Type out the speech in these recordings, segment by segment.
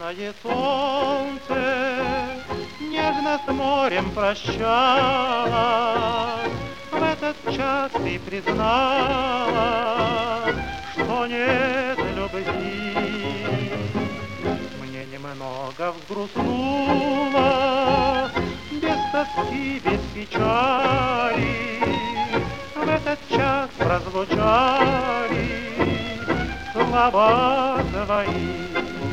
Утомленное солнце нежно с морем прощалось. В этот час ты признала, что нет любви. Мне немного взгрустнуло, без тоски, без печали. В этот час прозвучали слова твои.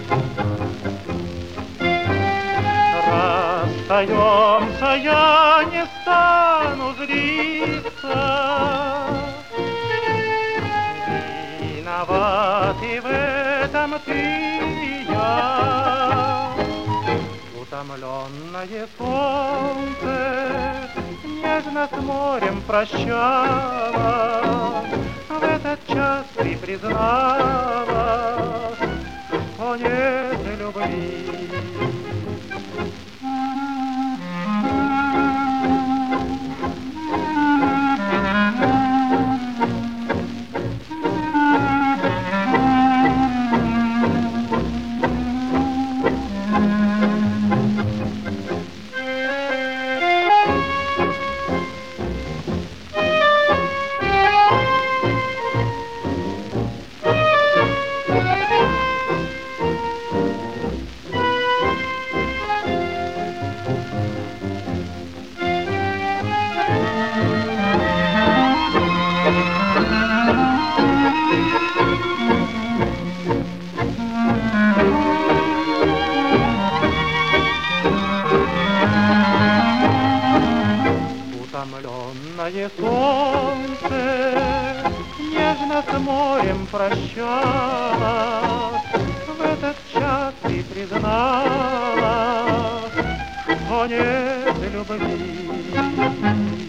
Расстаемся, я не стану злиться. Виноваты в этом ты и я. Утомленное солнце нежно с морем прощалось. В этот час ты признала, что нет любви. Утомленное солнце нежно с морем прощалось. В этот час ты признала, что нет любви.